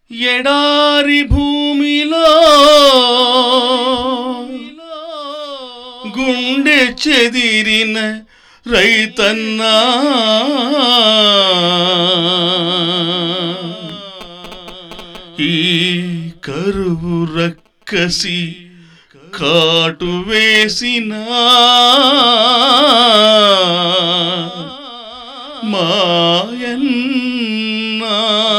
ఎడారి భూమిలో గుండె చెదిరిన రైతన్నా, ఈ కరువు రక్కసి కాటు వేసిన మాయన్నా,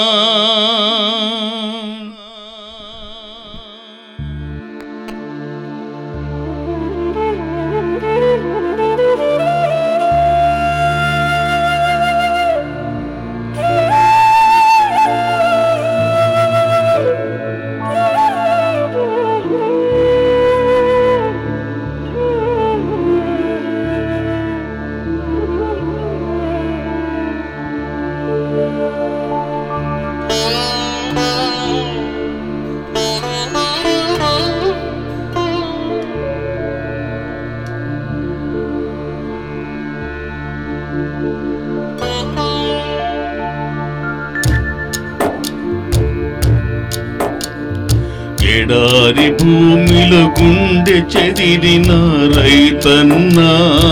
ఎడారి భూమిలో గుండె చెదిరిన రైతన్నా,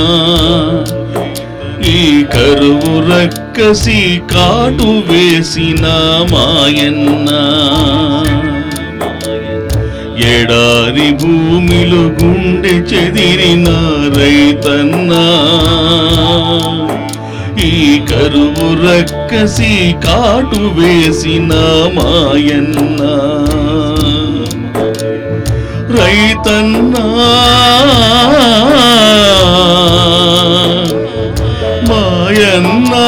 ఈ కరువు రక్కసి కాటు వేసిన మాయన్నా, ఎడారి భూమిలో గుండె చెదిరిన రైతన్నా, ఈ కరువు రక్కసి కాటు వేసిన మాయన్నా, రైతన్నా మాయన్నా,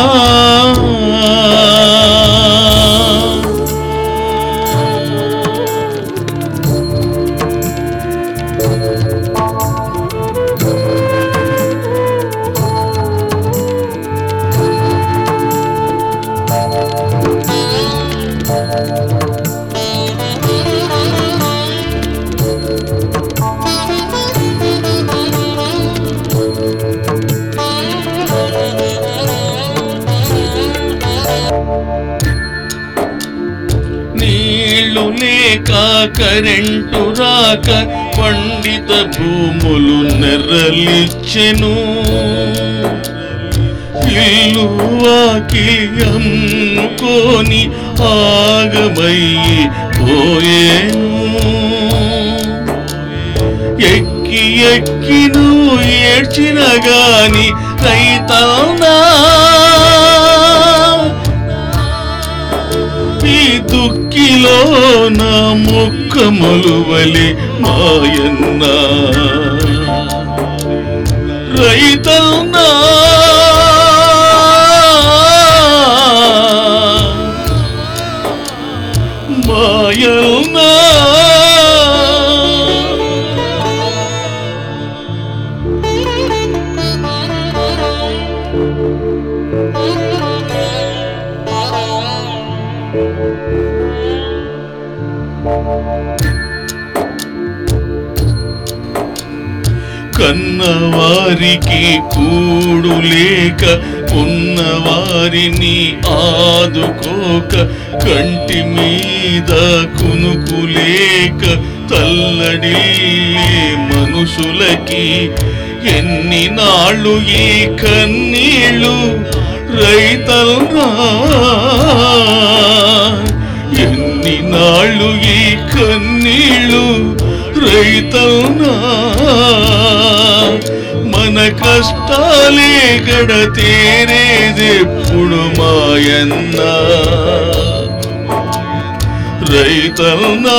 నీళ్లు లేక కరెంటు రాక పండిత భూములు నెర్రలిచ్చెను, ఇల్లు వాకిలి అమ్ముకొని ఆగమయ్యి పోయేను, ఎక్కి ఎక్కి నువ్వు ఏడ్చిన గాని రైతన్నా, ఈ దుఃఖిలో నా ముఖములు వలి మాయన్నా, రైతన్నా మాయన్నా, కన్నవారికి కూడు లేక ఉన్నవారిని ఆదుకోక, కంటి మీద కునుకు లేక తల్లడిల్లే మనుషులకి ఎన్ని నాళ్ళు ఈ కన్నీళ్ళు రైతన్నా, ఎన్ని నాళ్ళు ఈ కన్నీళ్ళు రైతన్నా, మన కష్టాలే గడ తీరేదెప్పుడు మాయన్నా, రైతన్నా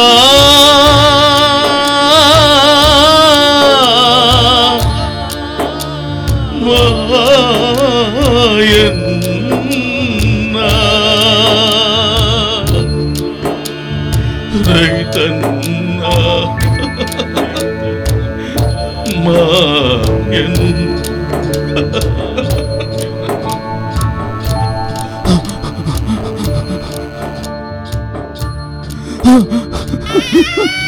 మాయన్నా, రైతన్నా మాయన్నా.